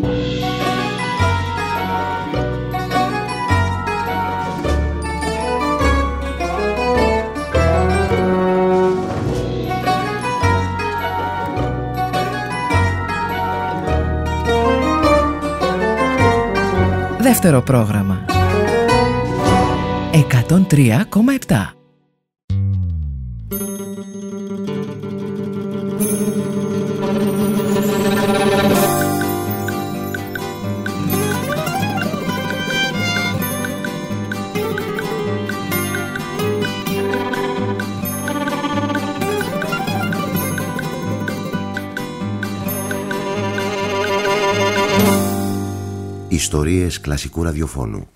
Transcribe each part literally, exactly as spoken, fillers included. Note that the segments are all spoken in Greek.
Δεύτερο πρόγραμμα εκατόν τρία κόμμα επτά. Ιστορίες κλασικού ραδιοφώνου.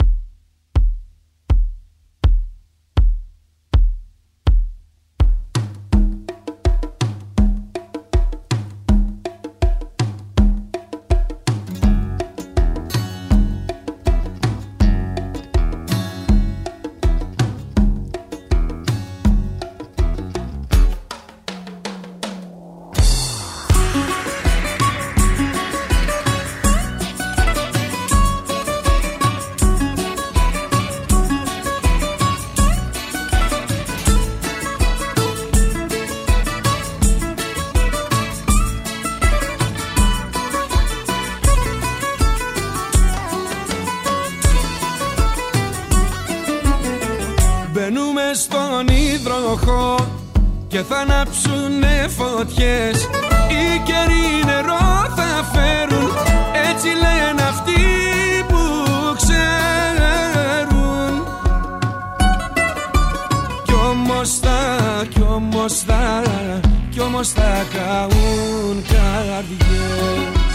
Και θα ανάψουνε φωτιές, οι καιροί νερό θα φέρουν, έτσι λένε αυτοί που ξέρουν. Κι όμως θα, κι όμως θα, κι όμως θα καούν καρδιές.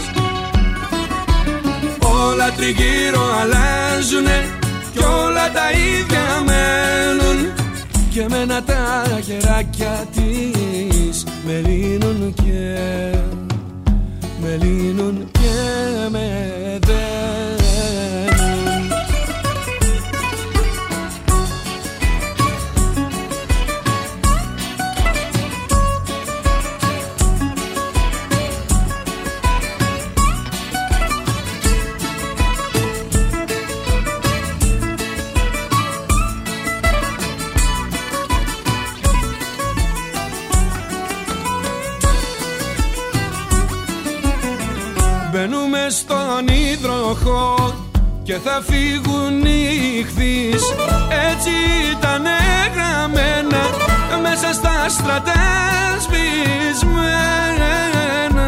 Όλα τριγύρω αλλάζουνε κι όλα τα ίδια μένουν, και εμένα τα χεράκια της με λύνουν και με λύνουν και με δένουν. Μπαίνουμε στον υδροχό και θα φύγουν οι ηχθείς, έτσι ήταν γραμμένα μέσα στα στρατά σβησμένα.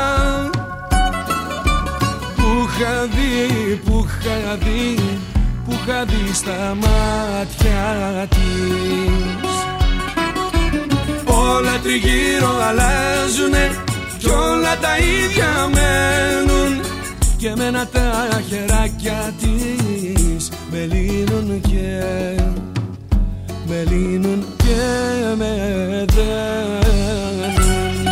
Που είχα δει, που είχα δει, που είχα δει στα μάτια της. Όλα τριγύρω αλλάζουνε κι όλα τα ίδια μένουν, και εμένα τα χεράκια της με λύνουν και με λύνουν και με δένουν.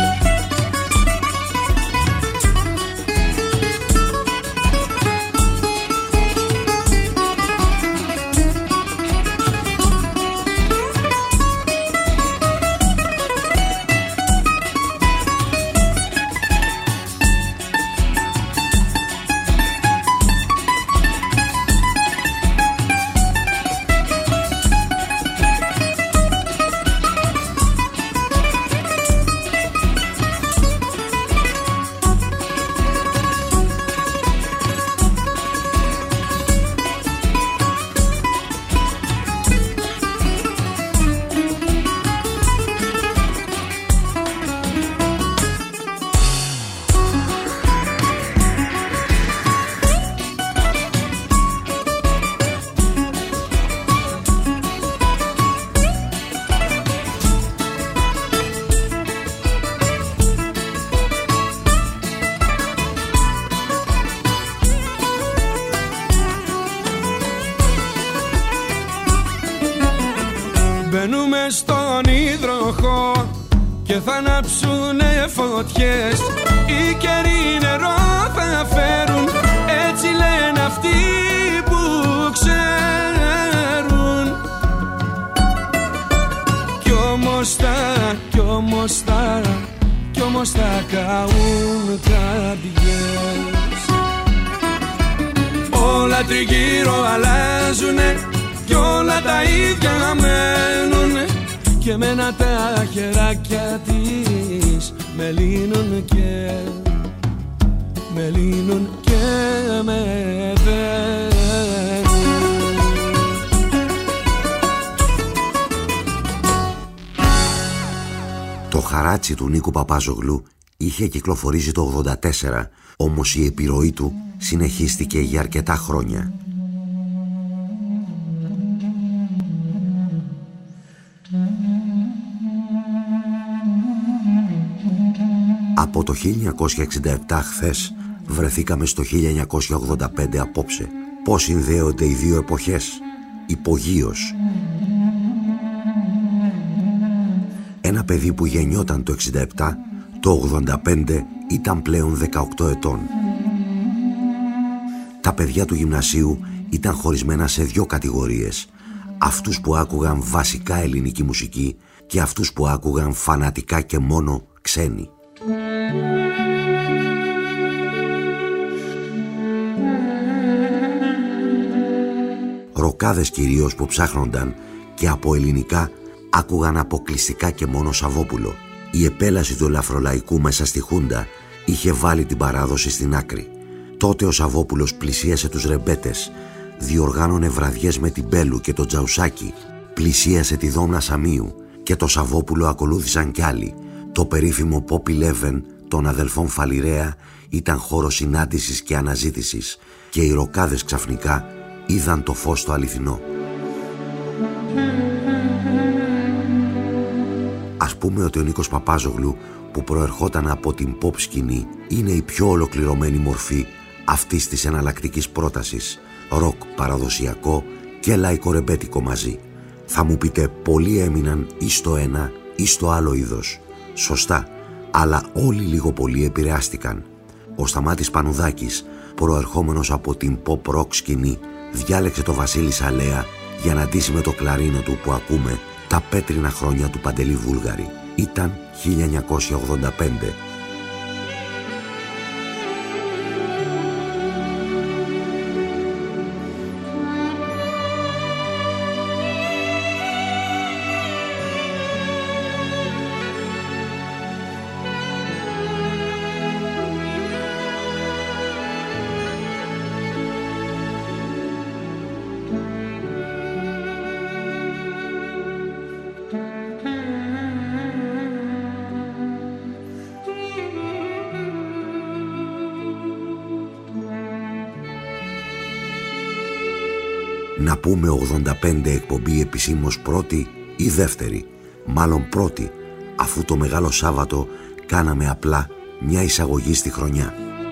Μπαίνουμε στον υδροχό και θα ανάψουνε φωτιές, οι καιροί νερό θα φέρουν, έτσι λένε αυτοί που ξέρουν. Κι όμως θα, κι όμως θα, κι όμως θα καούν καρδιές. όλα τριγύρω αλλάζουνε κι όλα τα ίδια μένουνε και εμένα τα χεράκια της με λύνουν και με λύνουν και με δένουν. Το χαράτσι του Νίκου Παπάζογλου είχε κυκλοφορήσει το ογδόντα τέσσερα, όμως η επιρροή του συνεχίστηκε για αρκετά χρόνια. Από το χίλια εννιακόσια εξήντα επτά χθες βρεθήκαμε στο χίλια εννιακόσια ογδόντα πέντε απόψε. Πώς συνδέονται οι δύο εποχές? Υπογείως. Ένα παιδί που γεννιόταν το εξήντα επτά, το ογδόντα πέντε ήταν πλέον δεκαοκτώ ετών. Τα παιδιά του γυμνασίου ήταν χωρισμένα σε δύο κατηγορίες. Αυτούς που άκουγαν βασικά ελληνική μουσική και αυτούς που άκουγαν φανατικά και μόνο ξένη. Ροκάδες κυρίως που ψάχνονταν και από ελληνικά άκουγαν αποκλειστικά και μόνο Σαββόπουλο. Η επέλαση του ελαφρολαϊκού μέσα στη Χούντα είχε βάλει την παράδοση στην άκρη. Τότε ο Σαββόπουλος πλησίασε τους ρεμπέτες, διοργάνωνε βραδιές με την Μπέλου και τον Τζαουσάκη, πλησίασε τη Δόμνα Σαμίου και το Σαββόπουλο ακολούθησαν κι άλλοι. Το περίφημο Pop Eleven των αδελφών Φαλιρέα ήταν χώρο συνάντησης και αναζήτησης και οι ροκάδες ξαφνικά είδαν το φως το αληθινό. Ας πούμε ότι ο Νίκος Παπάζογλου, που προερχόταν από την pop σκηνή, είναι η πιο ολοκληρωμένη μορφή αυτής της εναλλακτικής πρότασης, ροκ παραδοσιακό και λαϊκορεμπέτικο μαζί. Θα μου πείτε, πολλοί έμειναν ή στο ένα ή στο άλλο είδος. Σωστά, αλλά όλοι λίγο πολύ επηρεάστηκαν. Ο Σταμάτης Πανουδάκης, προερχόμενος από την pop rock σκηνή, διάλεξε το Βασίλη Σαλέα για να ντύσει με το κλαρίνο του που ακούμε τα πέτρινα χρόνια του Παντελή Βούλγαρη. Ήταν χίλια εννιακόσια ογδόντα πέντε. Να πούμε ογδόντα πέντε εκπομπή επισήμως πρώτη ή δεύτερη? Μάλλον πρώτη, αφού το Μεγάλο Σάββατο κάναμε απλά μια εισαγωγή στη χρονιά.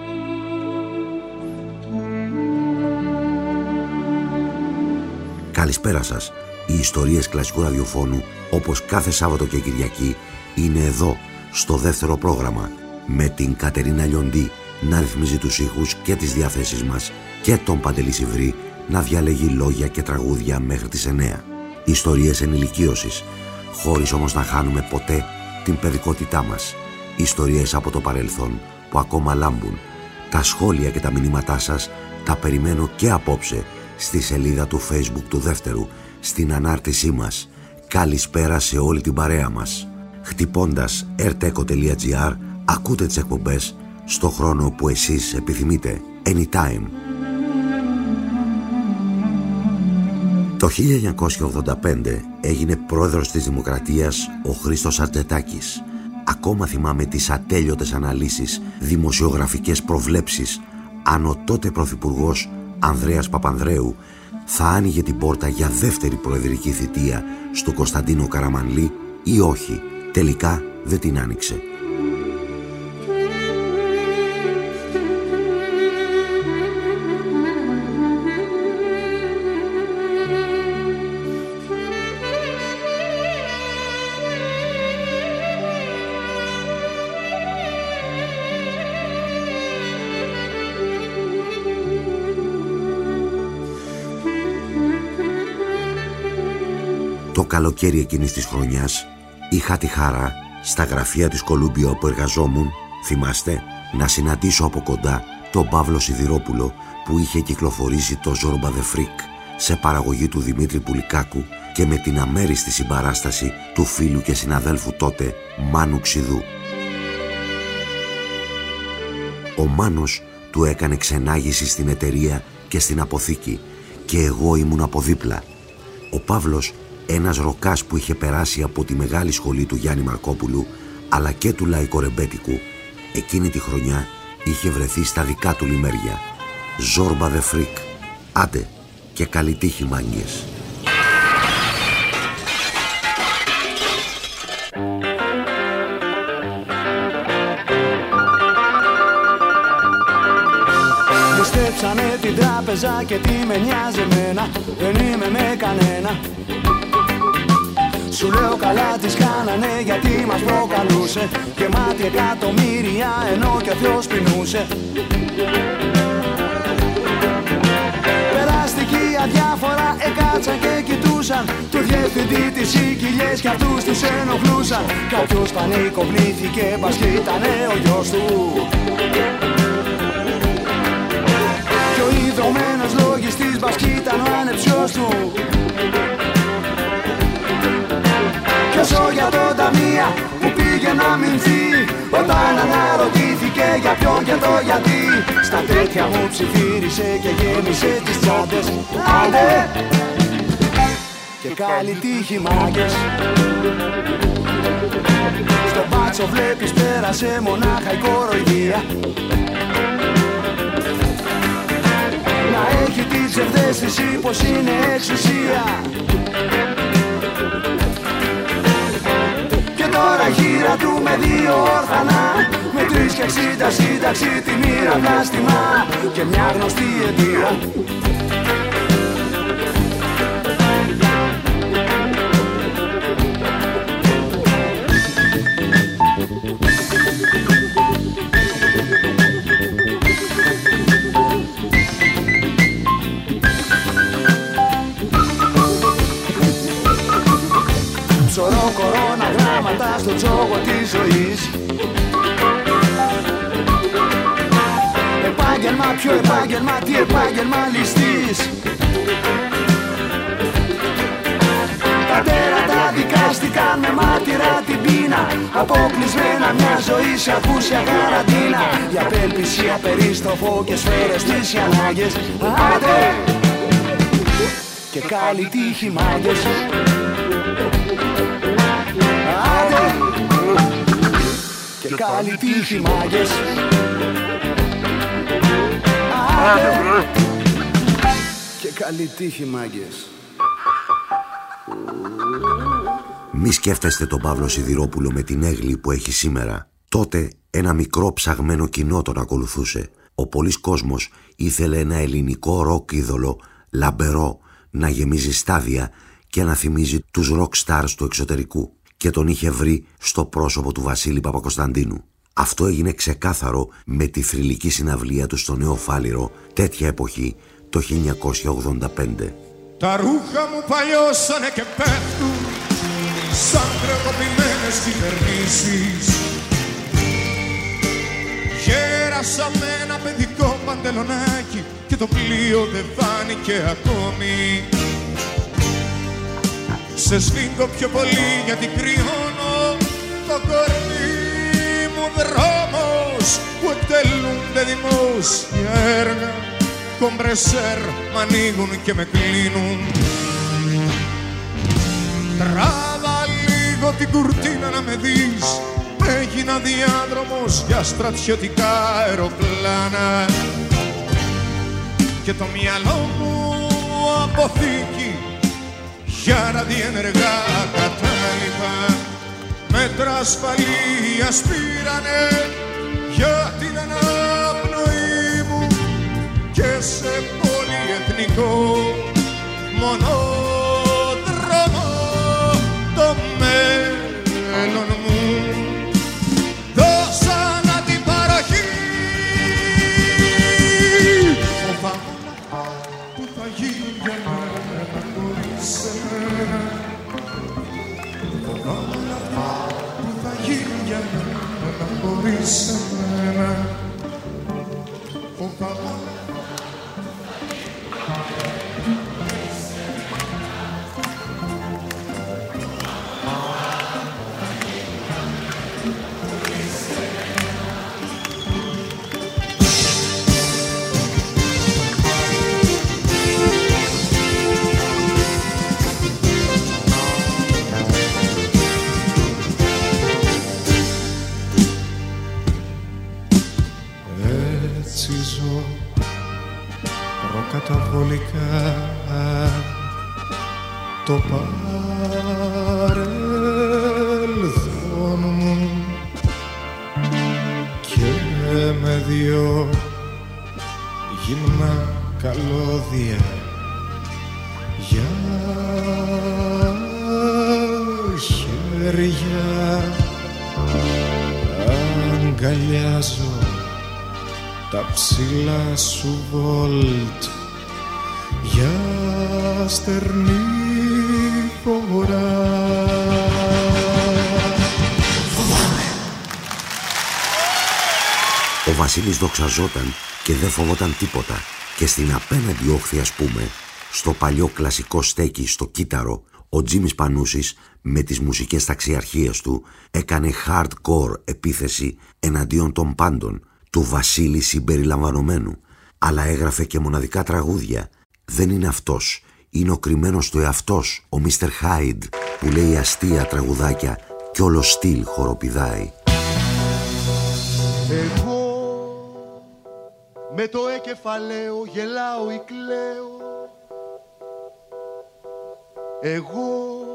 Καλησπέρα σας. Οι ιστορίες κλασικού ραδιοφώνου, όπως κάθε Σάββατο και Κυριακή, είναι εδώ, στο δεύτερο πρόγραμμα, με την Κατερίνα Λιοντή να ρυθμίζει τους ήχους και τις διαθέσεις μας και τον Παντελή Σιβρή να διαλέγει λόγια και τραγούδια μέχρι τις εννέα. Ιστορίες ενηλικίωσης, χωρίς όμως να χάνουμε ποτέ την παιδικότητά μας. Ιστορίες από το παρελθόν που ακόμα λάμπουν. Τα σχόλια και τα μηνύματά σας τα περιμένω και απόψε στη σελίδα του Facebook του δεύτερου, στην ανάρτησή μας. Καλησπέρα σε όλη την παρέα μας. Χτυπώντας ερτέκο τελεία τζι άρ ακούτε τις εκπομπές στο χρόνο που εσείς επιθυμείτε. Anytime. Το χίλια εννιακόσια ογδόντα πέντε έγινε πρόεδρος της Δημοκρατίας ο Χρήστος Αρτζετάκης. Ακόμα θυμάμαι τις ατέλειωτες αναλύσεις, δημοσιογραφικές προβλέψεις, αν ο τότε πρωθυπουργός Ανδρέας Παπανδρέου θα άνοιγε την πόρτα για δεύτερη προεδρική θητεία στο Κωνσταντίνο Καραμανλή ή όχι. Τελικά δεν την άνοιξε. Το καλοκαίρι εκείνης της χρονιάς είχα τη χαρά στα γραφεία της Κολούμπια όπου εργαζόμουν, θυμάστε, να συναντήσω από κοντά τον Παύλο Σιδηρόπουλο που είχε κυκλοφορήσει το Zorba the Freak σε παραγωγή του Δημήτρη Πουλικάκου και με την αμέριστη συμπαράσταση του φίλου και συναδέλφου τότε Μάνου Ξηδού. Ο Μάνος του έκανε ξενάγηση στην εταιρεία και στην αποθήκη και εγώ ήμουν από δίπλα. Ο Παύλος, ένας ροκάς που είχε περάσει από τη μεγάλη σχολή του Γιάννη Μαρκόπουλου αλλά και του Λαϊκορεμπέτικου, εκείνη τη χρονιά είχε βρεθεί στα δικά του λιμέρια. Zorba the Freak. Άντε και καλή τύχη, μάγκες. Ληστέψανε την τράπεζα και τι με νοιάζει εμένα, δεν είμαι με κανένα. Σου λέω καλά τις κάνανε γιατί μας προκαλούσε και μάτι εκατομμύρια ενώ και ο Θεός πεινούσε. Περάστικοι αδιάφορα εκάτσαν και κοιτούσαν του διευθυντή τις οικιλιές κι αυτούς τους ενοχλούσαν. Κάποιος πανικοβλήθηκε μπας κι ήτανε ο γιος του κι ο ιδρωμένος λογιστής μπας κι ήταν ο ανεψιός του. Κι όσο για το ταμεία που πήγε να μηνθεί, όταν αναρωτήθηκε για ποιον και το γιατί, στα τέτοια μου ψιθύρισε και γέμισε τις τσάντες. Άντε και καλή τύχη, μάγκες. Στο μπάτσο βλέπεις πέρασε μονάχα η κοροϊδία, να έχει την ψευδαίσθηση πως είναι εξουσία. Τώρα γύρα του με δύο όρφανα, με τρεις και εξήντα σύνταξη, τη μοίρα βλάστημα και μια γνωστή αιτία. Ψωρώ κορώνα γράμματα στο τζόγο της ζωής. Επάγγελμα, ποιο επάγγελμα, τι επάγγελμα ληστής. Τα τέρατα δικάστηκαν με μάτυρα την πείνα, αποκλεισμένα μια ζωή σε ακούσια καραντίνα. Για απέλπιση, απερίστροφο και σφαίρες τις οι ανάγκες. Άντε και καλή τύχη, μάγκες. Άντε και καλή τύχη, μάγκες. Άντε και καλή τύχη, μάγκες. Μη σκέφτεστε τον Παύλο Σιδηρόπουλο με την έγλη που έχει σήμερα. Τότε ένα μικρό ψαγμένο κοινό τον ακολουθούσε. Ο πολύς κόσμος ήθελε ένα ελληνικό ροκ είδωλο, λαμπερό, να γεμίζει στάδια και να θυμίζει τους rock stars του εξωτερικού, και τον είχε βρει στο πρόσωπο του Βασίλη Παπακοσταντίνου. Αυτό έγινε ξεκάθαρο με τη θρυλική συναυλία του στο Νέο Φάληρο τέτοια εποχή το χίλια εννιακόσια ογδόντα πέντε. Τα ρούχα μου παλιώσανε και πέφτουν σαν χρεοκοπημένες κυβερνήσεις. Γέρασα με ένα παιδικό παντελονάκι και το πλοίο δεν φάνηκε ακόμη. Σε σφίγγω πιο πολύ γιατί κρυώνω το κορμί μου, δρόμος που εκτελούνται δημόσια έργα. Κομπρεσέρ μ' ανοίγουν και με κλείνουν. Τράβα λίγο την κουρτίνα να με δεις, έγινα διάδρομος για στρατιωτικά αεροπλάνα και το μυαλό μου αποθήκη για ραδιενεργά κατάλοιπα. Μέτρα ασφαλείας πήρανε για την αναπνοή μου και σε πολυεθνικό μονόδρομο το μέλλον μου δώσανα την παροχή. Φοβάμαι που θα γίνει για μένα χωρίς εμένα. Φοβάμαι που θα γίνει για μένα χωρίς εμένα. αγκαλιάζω προκαταβολικά το παρελθόν μου και με δυο γυμνά καλώδια για χέρια αγκαλιάζω τα ψηλά σου βόλτ για στερνή φορά. Ο Βασίλης δοξαζόταν και δεν φοβόταν τίποτα και στην απέναντι όχθη, ας πούμε, στο παλιό κλασικό στέκι στο κύτταρο, ο Τζίμις Πανούσης με τις μουσικές ταξιαρχίες του έκανε hardcore επίθεση εναντίον των πάντων, του Βασίλη συμπεριλαμβανομένου, αλλά έγραφε και μοναδικά τραγούδια. Δεν είναι αυτός, είναι ο κρυμμένος του εαυτός, ο μίστερ Hyde, που λέει αστεία τραγουδάκια κι όλο στυλ χοροπηδάει. Εγώ με το εκεφαλαίο γελάω ή κλαίω. Εγώ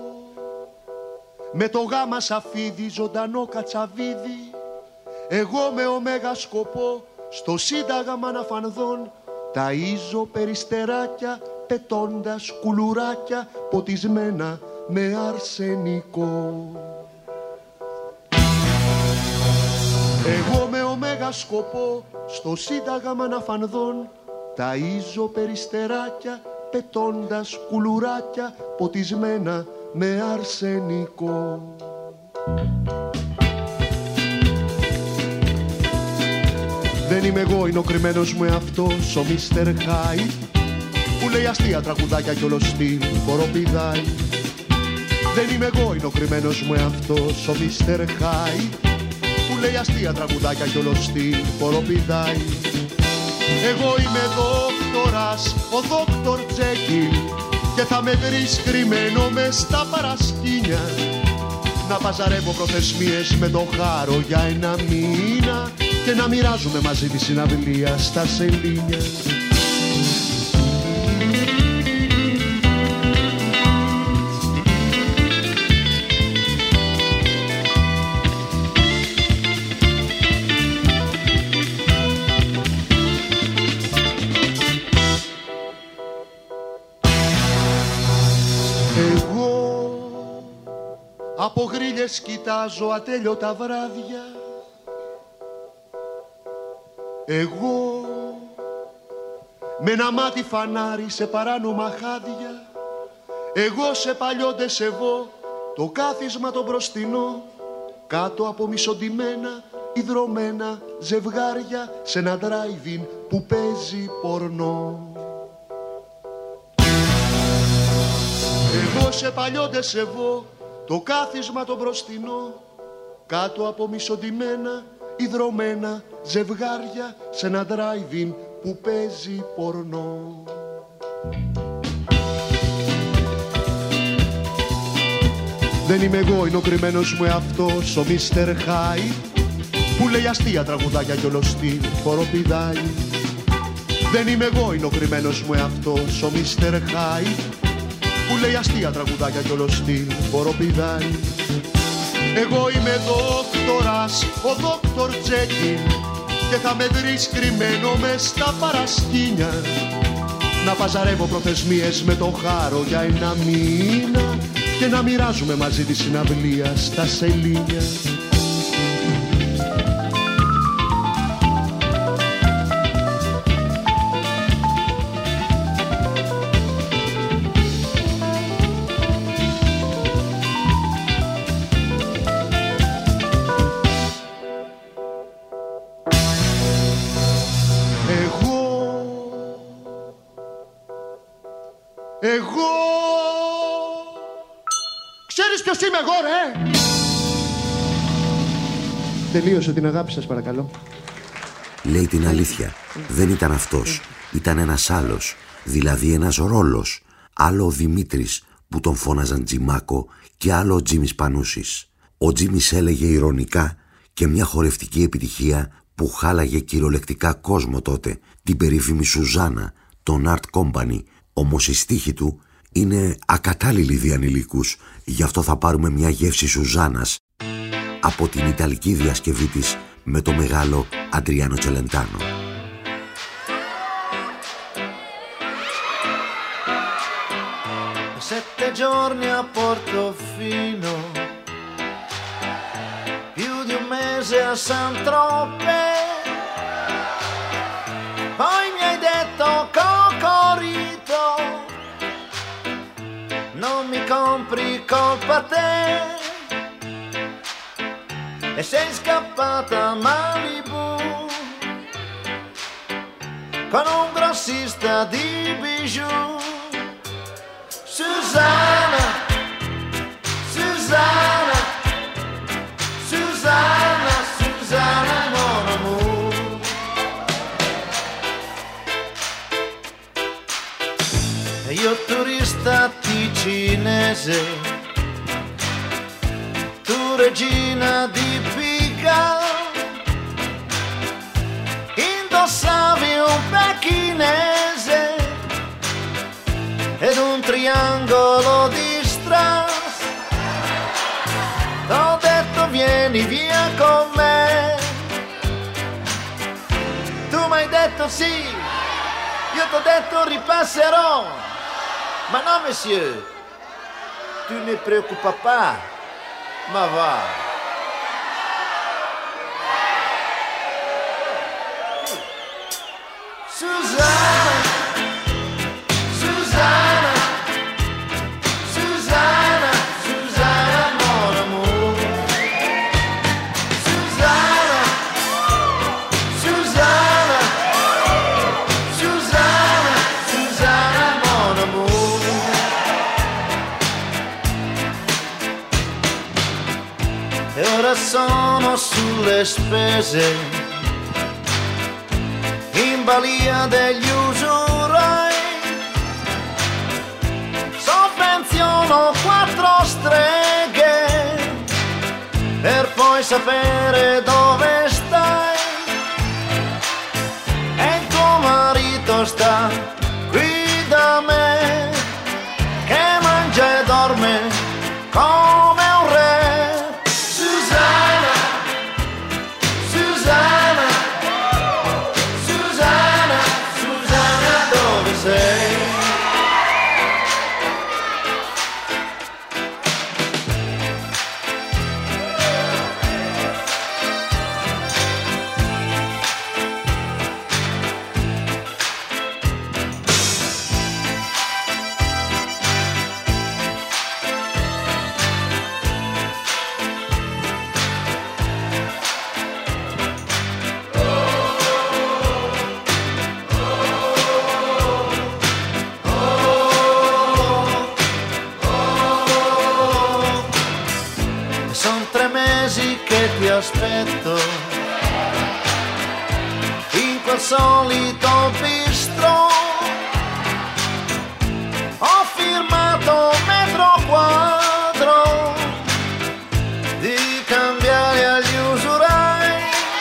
με το γάμα σαφίδι ζωντανό κατσαβίδι. Εγώ με ωμέγα σκοπό στο σύνταγμα να φανδών ταΐζω περιστεράκια πετώντας κουλουράκια ποτισμένα με αρσενικό. Εγώ με ωμέγα σκοπό στο σύνταγμα να φανδών ταΐζω περιστεράκια πετώντας κουλουράκια ποτισμένα με αρσενικό. Δεν είμαι εγώ, είναι ο κρυμμένος μου εαυτός, ο μίστερ Hyde, που λέει αστεία τραγουδάκια κι όλο στυλ χοροπηδάει. Δεν είμαι εγώ, είναι ο κρυμμένος μου εαυτός, ο μίστερ Hyde, που λέει αστεία τραγουδάκια κι όλο στυλ χοροπηδάει. Εγώ είμαι δόκτορας, ο δόκτορ Τζέκιλ, και θα με βρεις κρυμμένο μες στα παρασκήνια να παζαρεύω προθεσμίες με το χάρο για ένα μήνα και να μοιράζουμε μαζί τη συναυλία στα σελήνια. Από γρίλες κοιτάζω ατέλειωτα βράδια. Εγώ με ένα μάτι φανάρι σε παράνομα χάδια. Εγώ σε παλιό ντεσεβό το κάθισμα το μπροστινό, κάτω από μισοντημένα ιδρωμένα ζευγάρια σε ένα drive-in που παίζει πορνό. Εγώ σε παλιό ντεσεβό το κάθισμα το μπροστινό, κάτω από μισοντημένα ιδρωμένα ζευγάρια σε ένα drive-in που παίζει πορνό. Δεν είμαι εγώ, είναι ο κρυμμένος μου εαυτός, ο μίστερ Hyde, που λέει αστεία τραγουδάκια κι όλο στυλ χοροπηδάει. Δεν είμαι εγώ, είναι ο κρυμμένος μου εαυτός, ο μίστερ Hyde, που λέει αστεία τραγουδάκια κι όλο στυλ χοροπηδάει. Εγώ είμαι δόκτορας, ο δόκτορ Τζέκιλ, και θα με βρεις κρυμμένο μες στα παρασκήνια να παζαρεύω προθεσμίες με το χάρο για ένα μήνα και να μοιράζουμε μαζί τη συναυλία στα σελήνια. Εγώ... Ξέρεις ποιος είμαι εγώ, ρε! Τελείωσε την αγάπη σας, παρακαλώ. Λέει την αλήθεια. Δεν ήταν αυτός. Ήταν ένας άλλος. Δηλαδή ένας ρόλος. Άλλο ο Δημήτρης που τον φώναζαν Τζιμάκο και άλλο ο Τζίμις Πανούσης. Ο Τζίμις έλεγε ειρωνικά και μια χορευτική επιτυχία που χάλαγε κυριολεκτικά κόσμο τότε, την περίφημη Σουζάνα, τον Art Company. Όμως η στίχη του είναι ακατάλληλη για ανηλίκους, γι' αυτό θα πάρουμε μια γεύση Σουζάνας από την ιταλική διασκευή της με το μεγάλο Αντριάνο Τσελεντάνο. Sette giorni a Portofino, più di un mese a Saint-Tropez, poi mi hai detto Cocorito, non mi compri colpa te, e sei scappata a Malibu con un grossista di bijou. Susanna, Susanna, Susanna, Susanna, mon amour. E io turista ticinese, tu regina di Pica, indossavi un pechinese ed un triangolo di strass. T'ho detto vieni via con me, tu m'hai detto sì, io t'ho detto ripasserò, ma no monsieur, tu ne preoccupa pas, ma va. Susanna, Susanna, Susanna, Susanna, mon amour. Susanna, Susanna, Susanna, Susanna, mon amour. E ora sono sulle spese, in balia degli usurai, sovvenziono quattro streghe per poi sapere dove stai, e il tuo marito sta qui da me, che mangia e dorme come un re. Susanna, Susanna, Susanna, Susanna, dove sei? Aspetto in quel solito bistro, ho firmato metro quadro di cambiare agli usurai,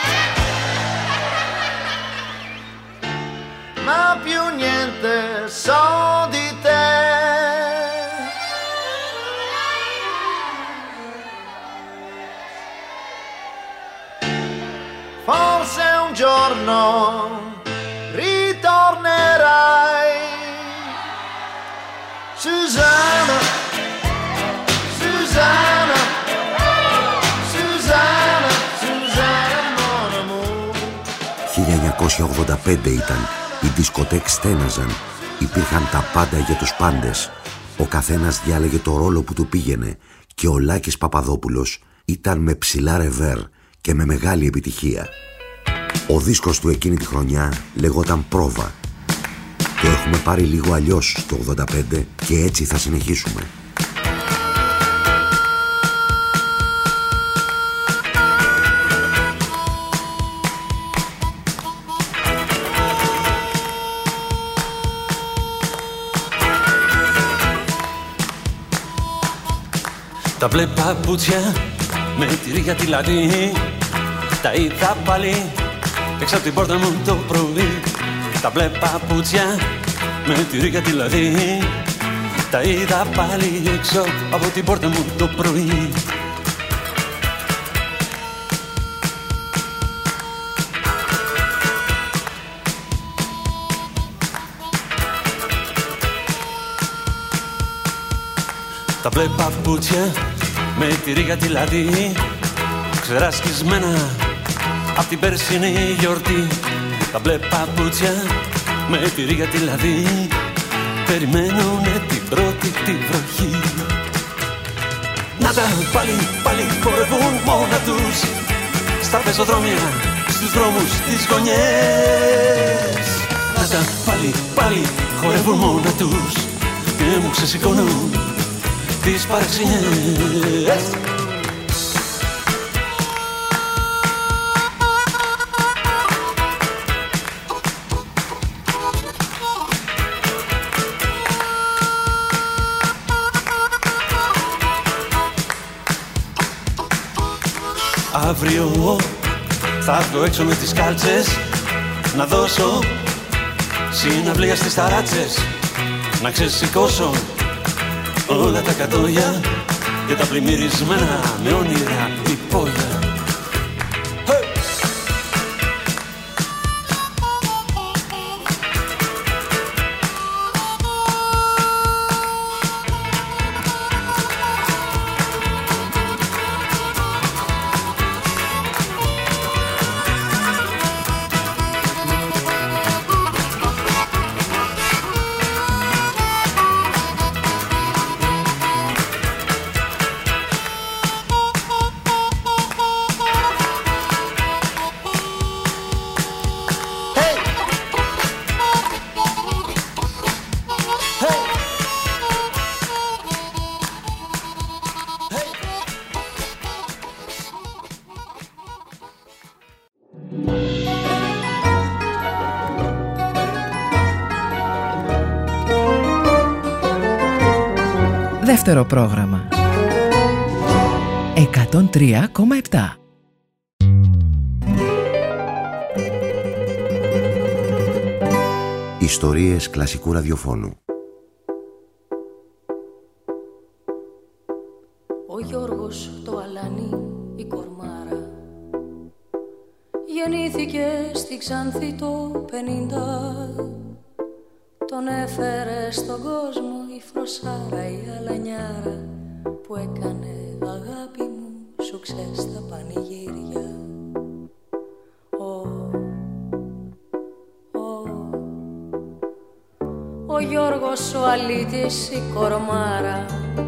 ma più niente so di te. Forse un giorno ritornerai. Susanna, Susanna, Susanna, Susanna, mon amour. χίλια εννιακόσια ογδόντα πέντε ήταν, οι δισκοτέκ στέναζαν, υπήρχαν τα πάντα για τους πάντες. Ο καθένας διάλεγε το ρόλο που του πήγαινε και ο Λάκης Παπαδόπουλος ήταν με ψηλά ρεβέρ και με μεγάλη επιτυχία. Ο δίσκος του εκείνη τη χρονιά λεγόταν Πρόβα. Το έχουμε πάρει λίγο αλλιώς στο ογδόντα πέντε και έτσι θα συνεχίσουμε. Τα μπλε παπούτσια με τυρί τυλαδί, τα είδα πάλι έξω από την πόρτα μου το πρωί. Τα μπλε παπούτσια με τη ρίγα τη λαδί, τα είδα πάλι έξω από την πόρτα μου το πρωί. Τα μπλε παπούτσια με τη ρίγα τη λαδί, ξεράσκισμένα απ' την περσινή γιορτή. Τα μπλε παπούτσια με τη ρίγα τη λαδί, περιμένουνε την πρώτη τη βροχή. Να τα πάλι, πάλι χορεύουν μόνα τους, στα πεζοδρόμια, στους δρόμους, τις γωνιές. Να τα πάλι, πάλι χορεύουν μόνα τους και μου ξεσηκώνουν τις παραξενιές. Αύριο θα βγω έξω με τις κάλτσες, να δώσω συναυλία στις ταράτσες, να ξεσηκώσω όλα τα κατόγια και τα πλημμυρισμένα με όνειρα υπόγεια. Δεύτερο πρόγραμμα εκατόν τρία κόμμα επτά. Ιστορίες κλασικού ραδιοφώνου. Ο Γιώργος το Αλάνι, η κορμάρα, γεννήθηκε στη Ξάνθη το πενήντα. Τον έφερε στον κόσμο η Φροσάρα, η Αλανιάρα, που έκανε αγάπη μου σουξέ στα πανηγύρια. Ο, ο, ο Γιώργος ο Αλίτης, η κορμάρα,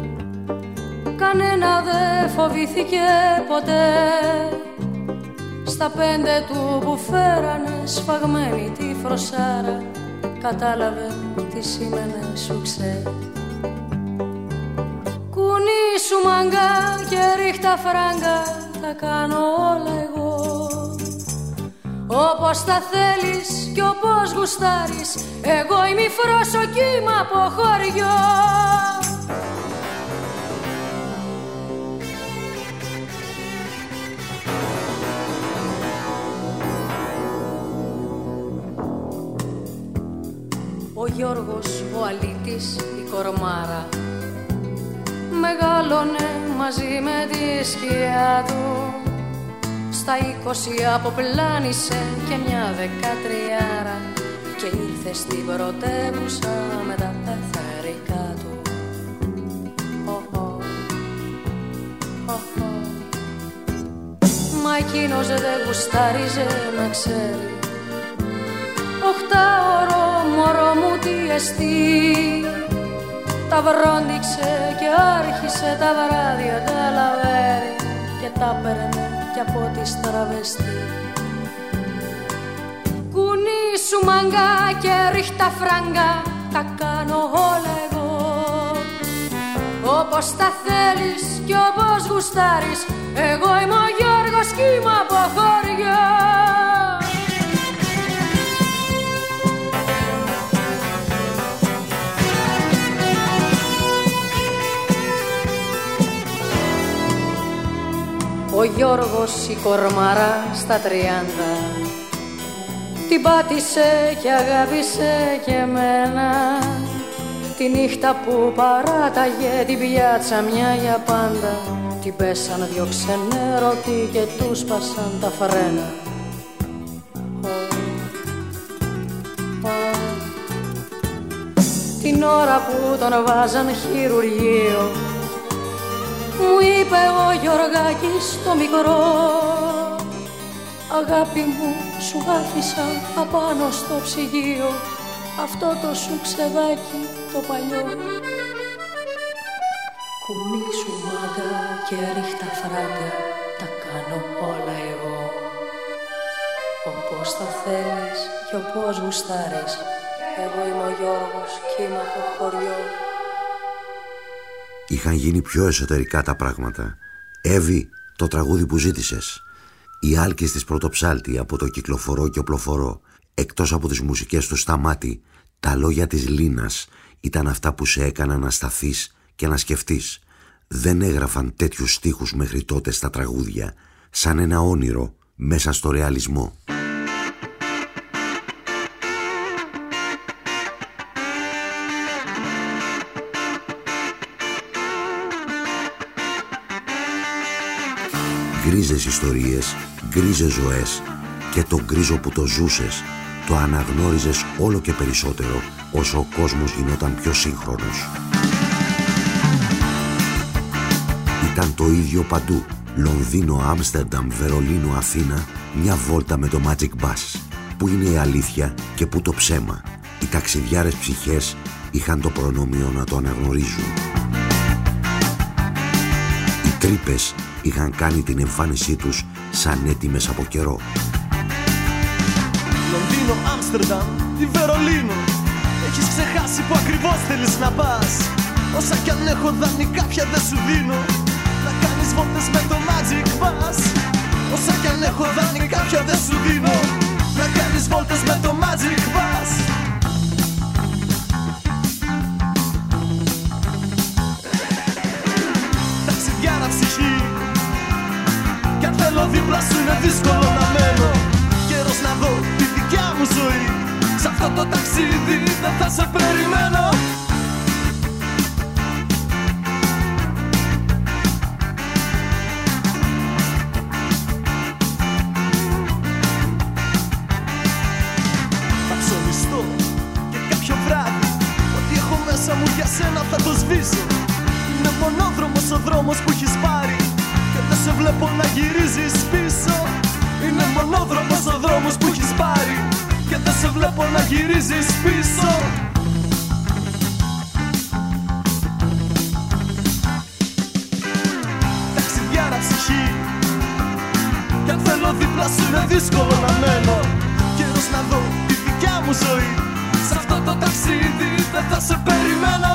κανένα δε φοβήθηκε ποτέ. Στα πέντε του που φέρανε σφαγμένη τη Φροσάρα, κατάλαβε τι σήμαινε σουξέ. Κουνή σου μαγκά και ρίχτα φράγκα, τα κάνω όλα εγώ. Όπως τα θέλεις κι όπως γουστάρεις, εγώ είμαι η Φρόσο κι είμαι από χωριό. Ο Γιώργος ο Αλίτης, η κορμάρα, μεγάλωνε μαζί με τη σκιά του. Στα είκοσι αποπλάνησε και μια δεκατριάρα και ήρθε στην πρωτεύουσα με τα πεθαρικά του. Oh, oh. Oh, oh. Μα εκείνος δεν γουστάριζε να ξέρει. Οχτάωρο μωρό μου τι εστί. Τα βρόντιξε και άρχισε τα βράδια τα λαβέρι και τα παίρνε κι από τη στραβεστή. Κουνή σου μαγκά και ρίχτα φράγκα, τα κάνω όλα εγώ. Όπως τα θέλεις κι όπως γουστάρεις, εγώ είμαι ο Γιώργος κι είμαι από χωριό. Ο Γιώργος η κορμάρα στα τριάντα την πάτησε και αγάπησε και εμένα. Τη νύχτα που παράταγε την πιάτσα μια για πάντα, την πέσαν δυο ξενέρωτοι και τους σπάσαν τα φρένα. Την ώρα που τον βάζαν χειρουργείο, μου είπε ο Γιωργάκης το μικρό, αγάπη μου σου άφησα απάνω στο ψυγείο αυτό το σου ξεδάκι το παλιό. Κουνήσου μάγκα και ρίχτα φράγκα, τα κάνω όλα εγώ, όπως θα θέλεις και όπως γουστάρεις. Εγώ είμαι ο Γιώργος κι είμαι από χωριό. Είχαν γίνει πιο εσωτερικά τα πράγματα. Εύη, το τραγούδι που ζήτησες. Η Άλκης της Πρωτοψάλτη από το Κυκλοφορώ και Οπλοφορώ. Εκτός από τις μουσικές του Σταμάτη, τα λόγια της Λίνας ήταν αυτά που σε έκαναν να σταθείς και να σκεφτείς. Δεν έγραφαν τέτοιους στίχους μέχρι τότε στα τραγούδια, σαν ένα όνειρο μέσα στο ρεαλισμό. Γκρίζες ιστορίες, γκρίζες ζωές και το γκρίζο που το ζούσες το αναγνώριζες όλο και περισσότερο όσο ο κόσμος γινόταν πιο σύγχρονος. Ήταν το ίδιο παντού. Λονδίνο, Άμστερνταμ, Βερολίνο, Αθήνα, μια βόλτα με το Magic Bus. Πού είναι η αλήθεια και πού το ψέμα. Οι ταξιδιάρες ψυχές είχαν το προνόμιο να το αναγνωρίζουν. Οι τρύπες είχαν κάνει την εμφάνισή τους σαν έτοιμες από καιρό. Λονδίνο, Άμστερνταμ ή Βερολίνο, έχεις ξεχάσει που ακριβώς θέλεις να πας. Όσα κι αν έχω δανεικά πια δεν σου δίνω, να κάνεις βόλτες με το Magic Bus. Όσα κι αν έχω δανεικά πια δεν σου δίνω, να κάνεις βόλτες με το Magic Bus. Ταξιδιάρα ψυχή, κι αν θέλω δίπλα σου είναι δύσκολο να μένω. Καιρός να δω τη δικιά μου ζωή, σ' αυτό το ταξίδι δεν θα σε περιμένω. Θα ψωνιστώ και κάποιο βράδυ, ό,τι έχω μέσα μου για σένα θα το σβήσω. Είναι μονόδρομος ο δρόμος που έχεις πάρει και δεν σε βλέπω να γυρίζεις πίσω. Είναι μονόδρομος ο δρόμος που έχεις πάρει και δεν σε βλέπω να γυρίζεις πίσω. Ταξιδιάρα ψυχή, κι αν θέλω δίπλα σου είναι δύσκολο να μένω. Καιρός να δω τη δικιά μου ζωή, σ' αυτό το ταξίδι δεν θα σε περιμένω.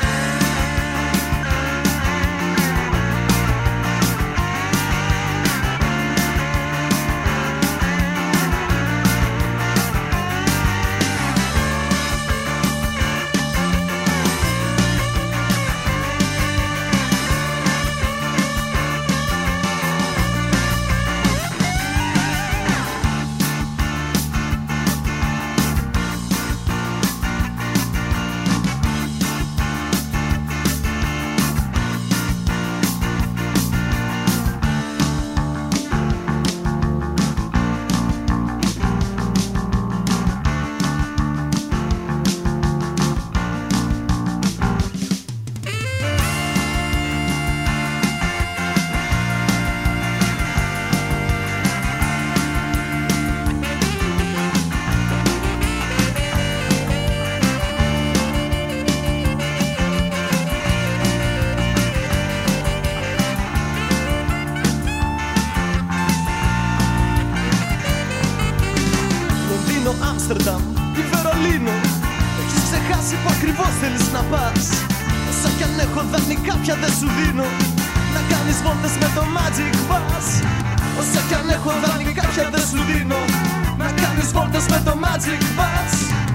Άμστερνταμ ή Βερολίνο, έχεις ξεχάσει που ακριβώς θέλεις να πας. Όσα κι αν έχω δανεικά πια δεν σου δίνω, να κάνεις βόλτες με το Magic Bus. Όσα κι αν έχω δανεικά πια δεν σου δίνω, να κάνεις βόλτες με το Magic Bus.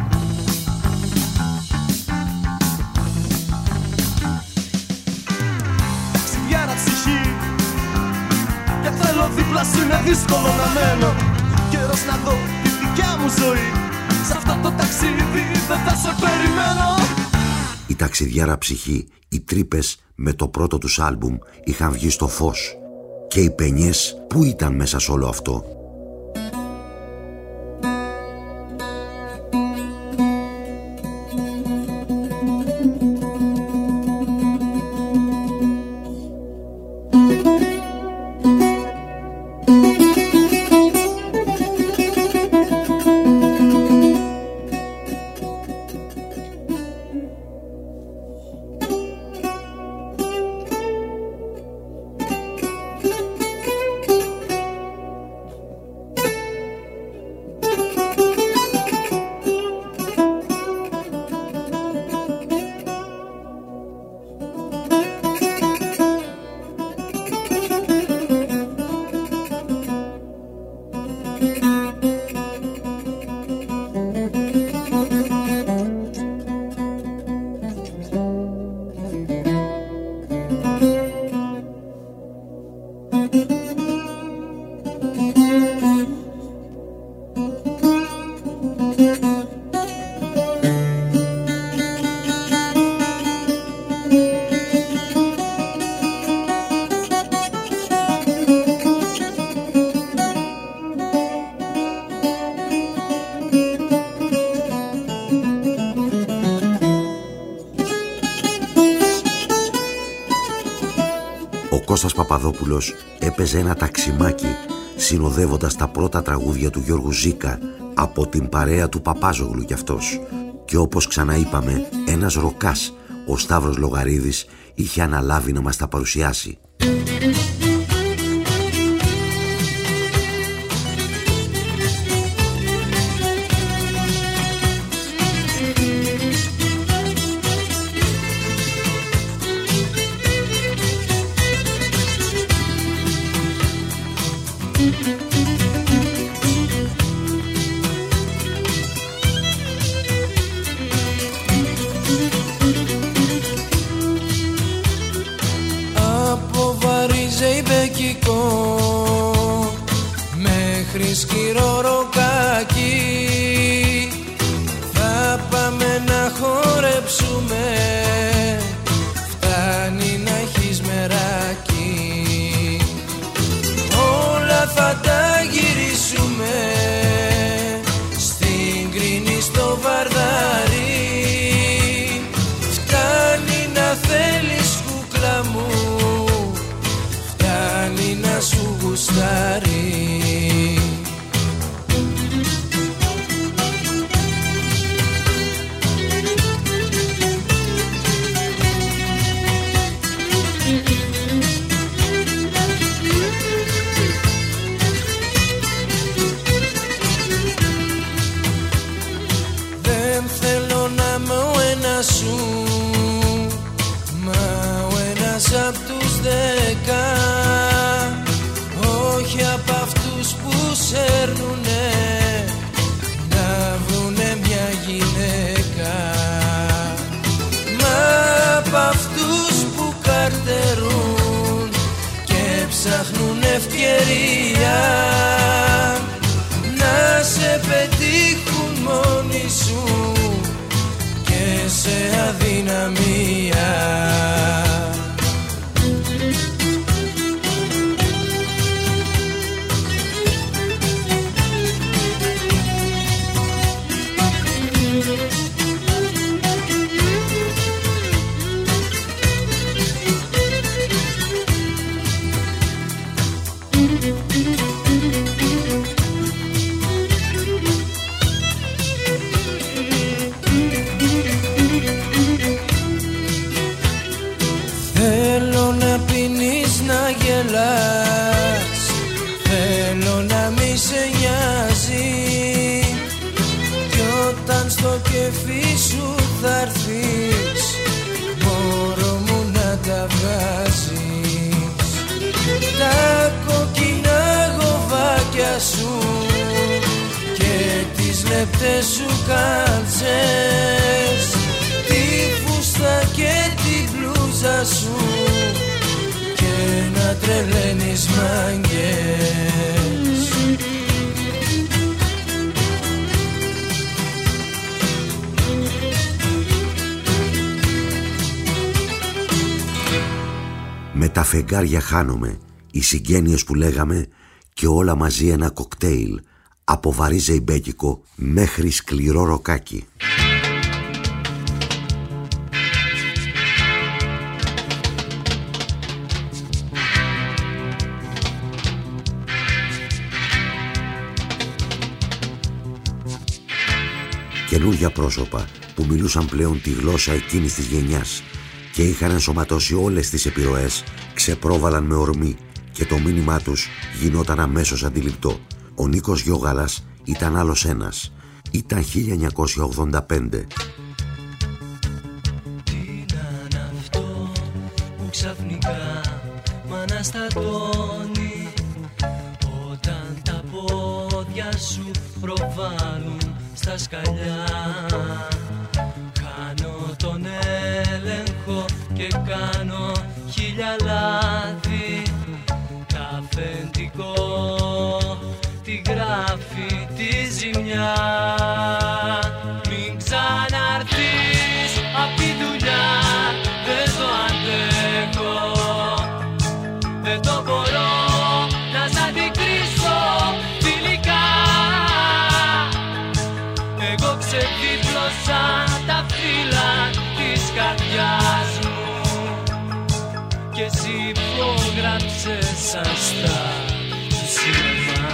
Ταξιδιάρα ψυχή, κι αν θέλω δίπλα σου είναι δύσκολο να μένω. Καιρός να δω τη δικιά μου ζωή. Σ' αυτό το ταξίδι δεν θα σε περιμένω. Η ταξιδιάρα ψυχή, οι τρύπες με το πρώτο τους άλμπουμ είχαν βγει στο φως. Και οι πενιές που ήταν μέσα σε όλο αυτό. Κώστας Παπαδόπουλος έπαιζε ένα ταξιμάκι συνοδεύοντας τα πρώτα τραγούδια του Γιώργου Ζήκα από την παρέα του Παπάζογλου κι αυτός. Και όπως ξαναείπαμε, ένας ροκάς, ο Σταύρος Λογαρίδης, είχε αναλάβει να μας τα παρουσιάσει. Μέχρι σκυρό ροκάκι θα πάμε να χορέψουμε. Φτάνει να έχεις μεράκι, όλα θα τα γυρίσουμε. Στην Κρίνη στο Βαρδάρι φτάνει να θέλεις κούκλα μου, φτάνει να σου γουστάρει. Δεν θέλω να είμαι ο ένας σου, μα ο ένας απ' τους δέκα. Όχι απ' αυτούς που σέρνουνε να βρουνε μια γυναίκα, μα απ' αυτούς που καρτερούν και ψάχνουν ευκαιρία να σε πετύχουν μόνοι σου και σε αδυναμία. Θέλω να πίνεις, να γελάς, θέλω να μη σε νοιάζει. Κι όταν στο κεφί σου θα'ρθείς, μωρό μου να τα βγάζεις. Τα κόκκινα γοβάκια σου και τις λεπτές σου κάλτσες, τη φούστα και την μπλούζα σου και να τρελαίνεις μάγκες. Με τα φεγγάρια χάνομαι, οι συγγένειες που λέγαμε και όλα μαζί ένα κοκτέιλ, από βαρύ ζεϊμπέκικο μέχρι σκληρό ροκάκι. Καινούργια πρόσωπα που μιλούσαν πλέον τη γλώσσα εκείνης της γενιάς και είχαν ενσωματώσει όλες τις επιρροές, ξεπρόβαλαν με ορμή και το μήνυμά τους γινόταν αμέσως αντιληπτό. Ο Νίκος Γιώγαλας ήταν άλλος ένας. Ήταν χίλια εννιακόσια ογδόντα πέντε. Τι είναι αυτό που ξαφνικά μ' αναστατώνει όταν τα πόδια σου προβάλλουν στα σκαλιά. Χάνω τον έλεγχο και κάνω χίλια λάθη. Τα αφεντικό τη γράφει τη ζημιά. Μην ξαναρθείς απ' τη δουλειά, δεν το αντέχω. Δεν το μπορώ να σ' αντικρίσω φιλικά. Εγώ ξεδίπλωσα τα φύλλα της καρδιάς μου και εσύ υπόγραψες σαν στα σινεμά.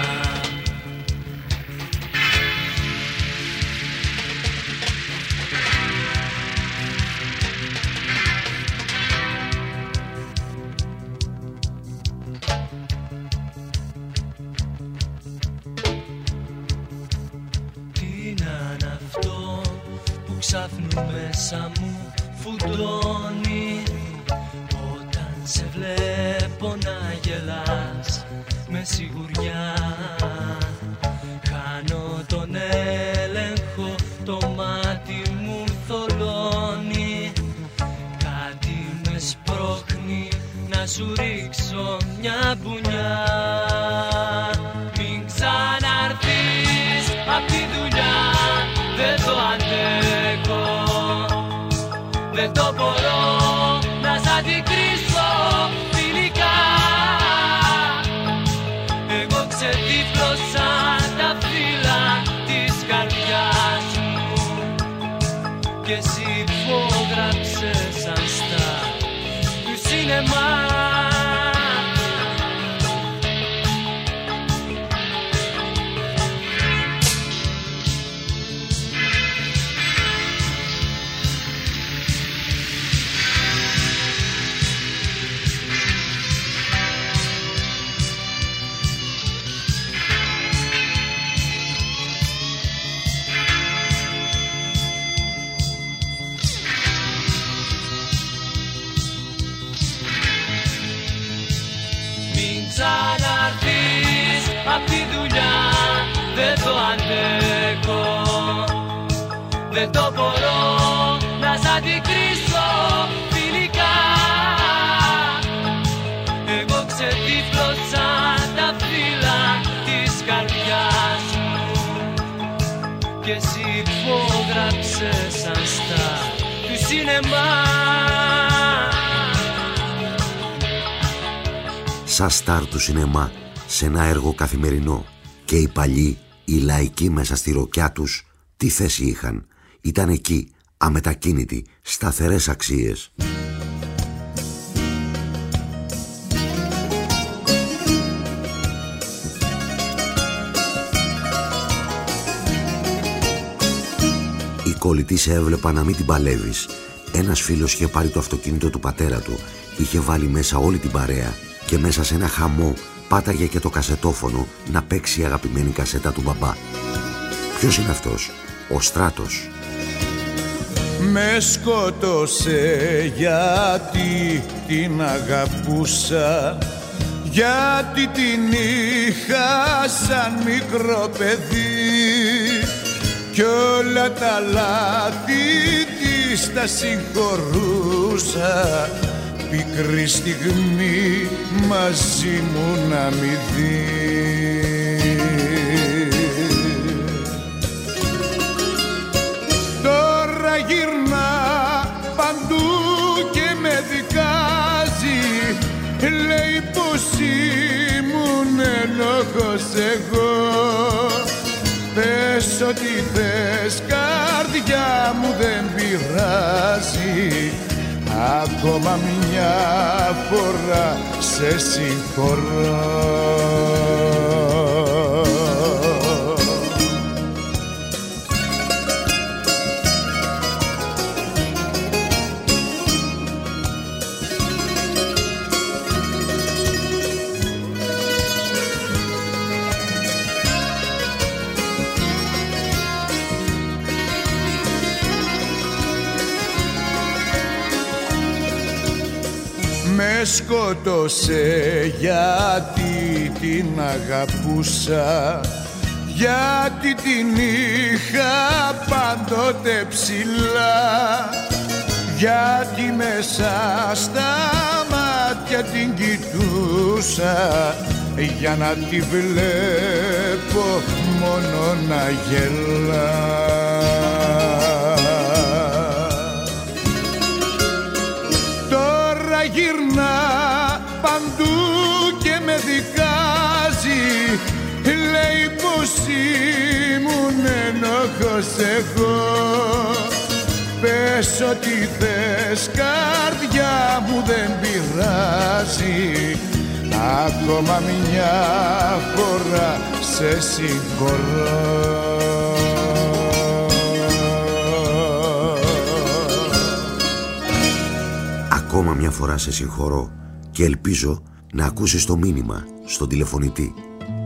Ξάφνου μέσα μου φουντώνει όταν σε βλέπω να γελάς με σιγουριά. Χάνω τον έλεγχο, το μάτι μου θολώνει. Κάτι με σπρώχνει να σου ρίξω μια μπουνιά. Μην ξαναρθείς απ' τη δουλειά, δεν το αντέχω. Δεν το μπορώ να σ' αντικρίσω φιλικά. Εγώ ξεδίπλωσα τα φύλλα της καρδιάς μου και εσύ υπόγραψες σαν στα του σινεμά. Ξαναρθείς απ' τη δουλειά, δεν το αντέχω. Δεν το μπορώ να σ' αντικρίσω φιλικά. Εγώ ξεδίπλωσα τα φύλλα της καρδιάς μου και εσύ υπόγραψες σαν στα του σινεμά. Σαν στάρ του σινεμά σε ένα έργο καθημερινό. Και οι παλιοί, οι λαϊκοί μέσα στη ροκιά τους, τι θέση είχαν? Ήταν εκεί, αμετακίνητοι, σταθερές αξίες. Η κολλητή σε έβλεπα να μην την παλεύεις. Ένας φίλος είχε πάρει το αυτοκίνητο του πατέρα του, είχε βάλει μέσα όλη την παρέα και μέσα σε ένα χαμό πάταγε και το κασετόφωνο να παίξει η αγαπημένη κασέτα του μπαμπά. Ποιος είναι αυτός? Ο Στράτος. Με σκότωσε γιατί την αγαπούσα, γιατί την είχα σαν μικρό παιδί κι όλα τα λάθη της τα συγχωρούσα. Πικρή στιγμή μαζί μου να μη δει. Τώρα γυρνά παντού και με δικάζει ενοχώς εγώ. Πες ό,τι θες καρδιά μου, δεν πειράζει. Ακόμα μια φορά σε συγχωρώ. Με σκότωσε γιατί την αγαπούσα, γιατί την είχα πάντοτε ψηλά, γιατί μέσα στα μάτια την κοιτούσα, για να τη βλέπω μόνο να γελά. Γυρνά παντού και με δικάζει, λέει πως ήμουν ενοχώς εγώ. Πες ό,τι θες καρδιά μου, δεν πειράζει. Ακόμα μια φορά σε συγχωρώ. Ακόμα μια φορά σε συγχωρώ και ελπίζω να ακούσεις το μήνυμα στον τηλεφωνητή.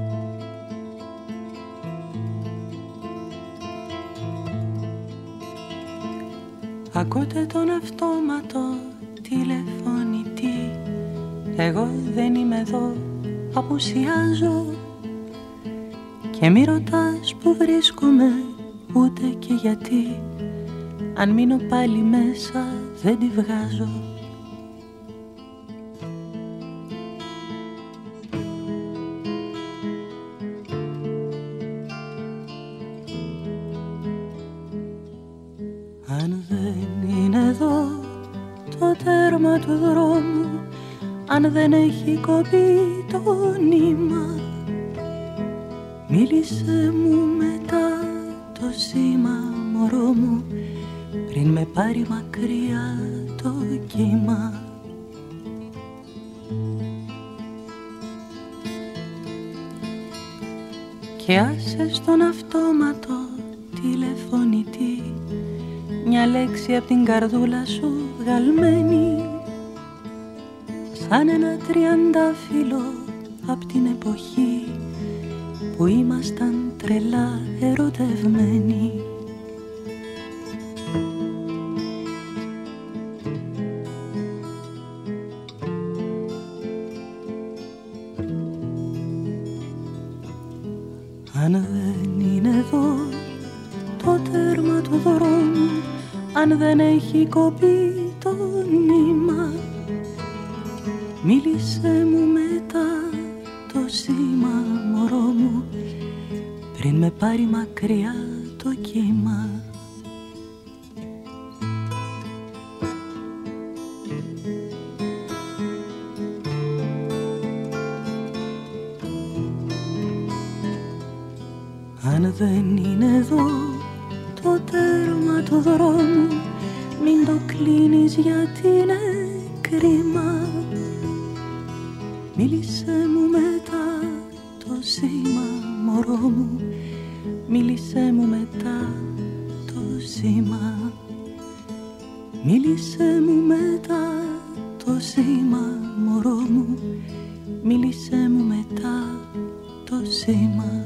Ακούτε τον αυτόματο τηλεφωνητή. Εγώ δεν είμαι εδώ, απουσιάζω. Και μη ρωτάς που βρίσκομαι, ούτε και γιατί. Αν μείνω πάλι μέσα δεν τη βγάζω. Αν δεν είναι εδώ το τέρμα του δρόμου, αν δεν έχει κοπεί το νήμα, μίλησε μου μετά το σήμα, μωρό μου, πριν με πάρει μακριά το κύμα. Και άσε στον αυτόματο τηλεφωνητή μια λέξη απ' την καρδούλα σου βγαλμένη, σαν ένα τριαντάφυλλο απ' την εποχή που ήμασταν τρελά ερωτευμένοι. Αν δεν είναι εδώ το τέρμα του δρόμου, αν δεν έχει κοπεί το νήμα, μίλησε μου μετά το σήμα, μωρό μου, πριν με πάρει μακριά το κύμα. Αν δεν είναι εδώ το τέρμα του δρόμου, μην το κλείνεις γιατί είναι κρίμα. Μίλησε μου μετά το σήμα, μωρό μου, μίλησε μου μετά το σήμα. Μίλησε μου μετά το σήμα, μωρό μου, μίλησε μου μετά το σήμα.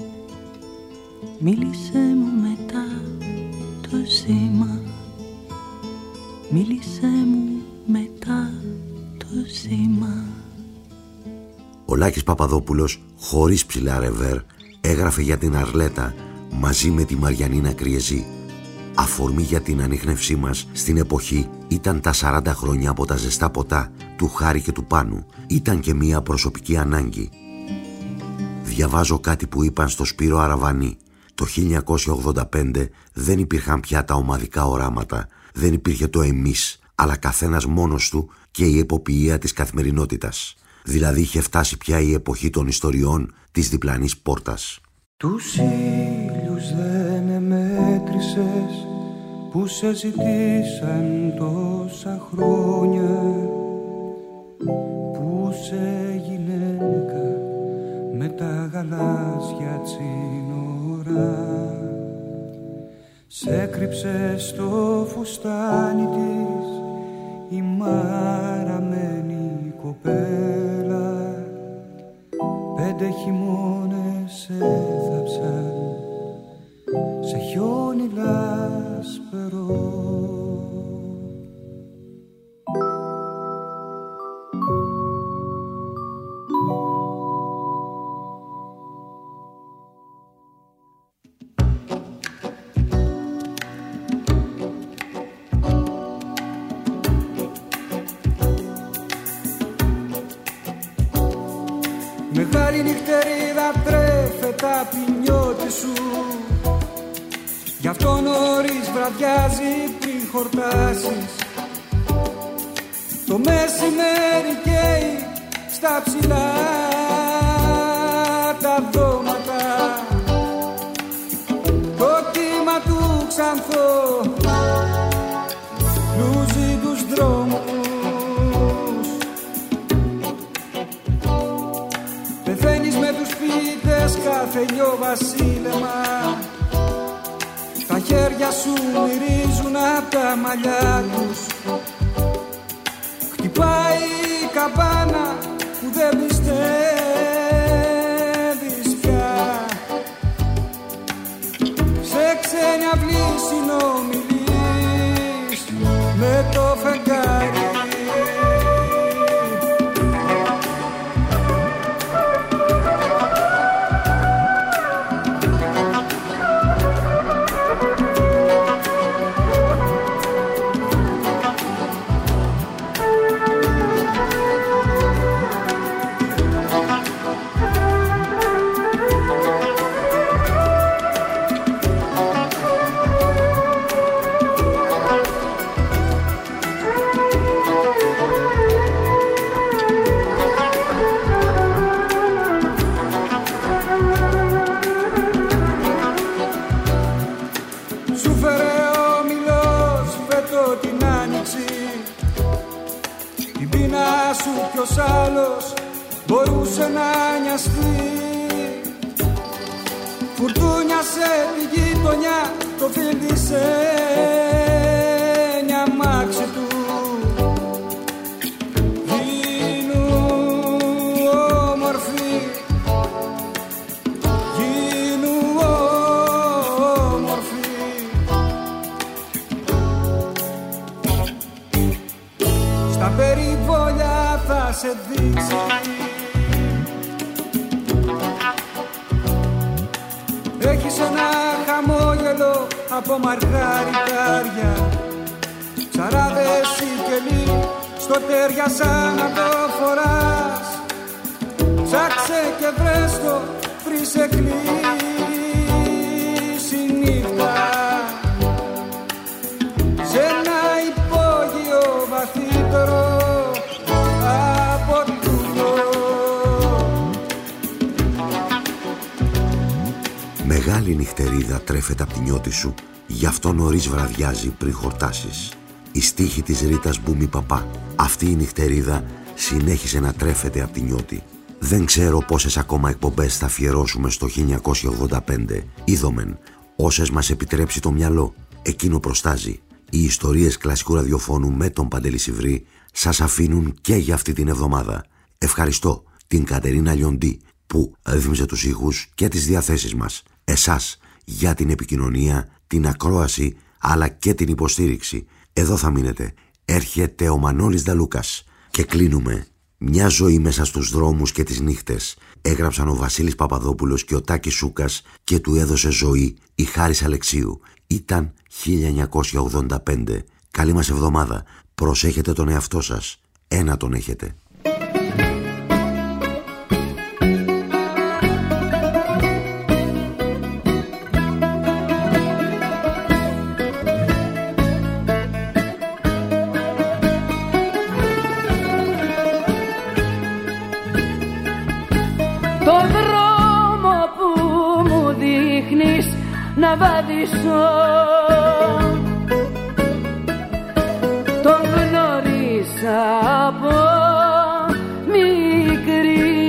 Μίλησε μου μετά το σήμα. Μίλησε μου μετά το σήμα. Ο Λάκης Παπαδόπουλος, χωρίς ψηλά ρεβέρ, έγραφε για την Αρλέτα μαζί με τη Μαριανίνα Κριεζή. Αφορμή για την ανίχνευσή μας στην εποχή ήταν τα σαράντα χρόνια από τα ζεστά ποτά του Χάρη και του Πάνου. Ήταν και μία προσωπική ανάγκη. Διαβάζω κάτι που είπαν στο Σπύρο Αραβανή. Το χίλια εννιακόσια ογδόντα πέντε δεν υπήρχαν πια τα ομαδικά οράματα, δεν υπήρχε το εμείς, αλλά καθένας μόνος του και η εποποιία της καθημερινότητας. Δηλαδή είχε φτάσει πια η εποχή των ιστοριών της διπλανής πόρτας. Τους ήλιους δεν εμέτρησες που σε ζητήσαν τόσα χρόνια, που σε γυναίκα με τα γαλάζια τσίνορα σε κρύψε στο φουστάνι της η μαραμένη κοπέλα. Πέντε χειμώνες σε θάψαν σε χιόνι λάσπερο. Μεγάλη νυχτερίδα τρέφεται απ' τη νιώτη σου, γι' αυτό νωρίς βραδιάζει πριν χορτάσεις. Το μεσημέρι καίει στα ψηλά τα δώματα, το κύμα του ξανθό λούζει τους δρόμους. Πεθαίνεις με τους φοιτητές κάθε νιό βασίλεμα, τα χέρια σου μυρίζουν απ' τα μαλλιά τους. Χτυπάει η καμπάνα που δεν πιστεύεις πια, σε ξένη αυλή συνομιλείς με το φεγγάρι. Ποιος άλλος μπορούσε να νοιαστεί, φουρτούνιασε τη γειτονιά, το φίλησε μια μάξι του. Γίνου όμορφη, γίνου όμορφη. Στα περιβόλια θα σε δείξει έχεις ένα χαμόγελο από μαργαριτάρια, ψαράδες ή κελί στο τέρια σαν να το φοράς. Ψάξε και βρες το πριν σε κλείσει η νύχτα σε ένα υπόγειο βαθύτερο. Μεγάλη νυχτερίδα τρέφεται απ' τη νιώτη σου, γι' αυτό νωρίς βραδιάζει πριν χορτάσεις. Η στίχη της Ρίτας Μπουμι Παπά. Αυτή η νυχτερίδα συνέχισε να τρέφεται απ' τη νιώτη. Δεν ξέρω πόσες ακόμα εκπομπές θα αφιερώσουμε στο χίλια εννιακόσια ογδόντα πέντε. Είδομεν, όσες μας επιτρέψει το μυαλό. Εκείνο προστάζει. Οι ιστορίες κλασικού ραδιοφώνου με τον Παντελή Σιβρή σας αφήνουν και για αυτή την εβδομάδα. Ευχαριστώ την Κατερίνα Λιοντή που ρύθμιζε τους ήχους και τις διαθέσεις μας. Εσάς για την επικοινωνία, την ακρόαση αλλά και την υποστήριξη. Εδώ θα μείνετε. Έρχεται ο Μανώλης Δαλούκας και κλείνουμε. Μια ζωή μέσα στους δρόμους και τις νύχτες. Έγραψαν ο Βασίλης Παπαδόπουλος και ο Τάκης Σούκας και του έδωσε ζωή η Χάρης Αλεξίου. Ήταν χίλια εννιακόσια ογδόντα πέντε. Καλή μας εβδομάδα. Προσέχετε τον εαυτό σας. Ένα τον έχετε. βαδίσω. Τον γνώρισα από μικρή.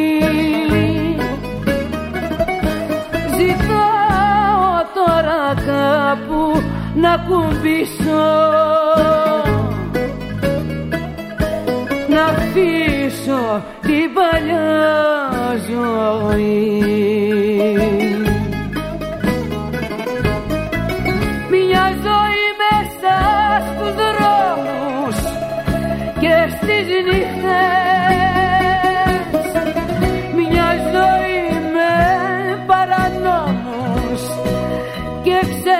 Ζητάω τώρα κάπου να κουμπίσω, να αφήσω την παλιά ζωή. Μια ζωή μέσα στους δρόμους και στις νύχτες, μια ζωή με παρανόμους και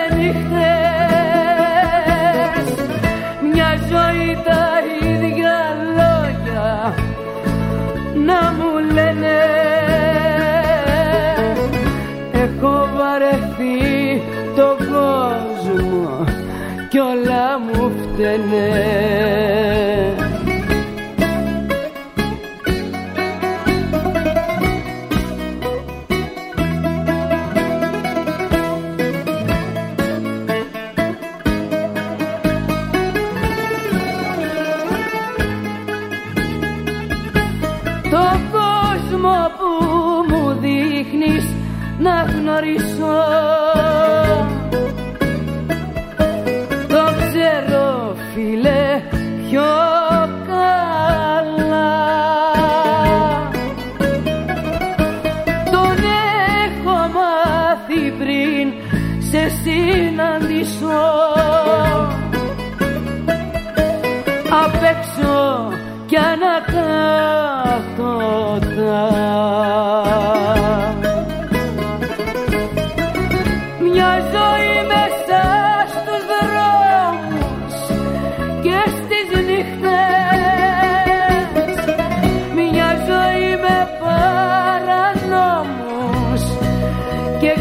ξενύχτες, μια ζωή τα ίδια λόγια να μου λένε. Έχω βαρεθεί τον κόσμο κι όλα μου φταίνε. Να γνωρίσω, το ξέρω φίλε πιο καλά. Τον έχω μάθει πριν σε συναντήσω, απ' έξω κι ανακάθοτα. Μια ζωή μέσα στους δρόμους και στις νύχτες, μια ζωή με παρανόμους και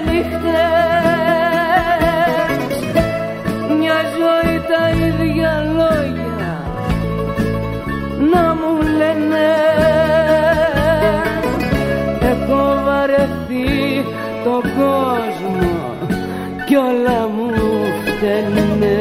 ξενύχτες, μια ζωή τα ίδια λόγια να μου λένε. Έχω βαρεθεί τον κόσμο κι όλα μου φταίνε.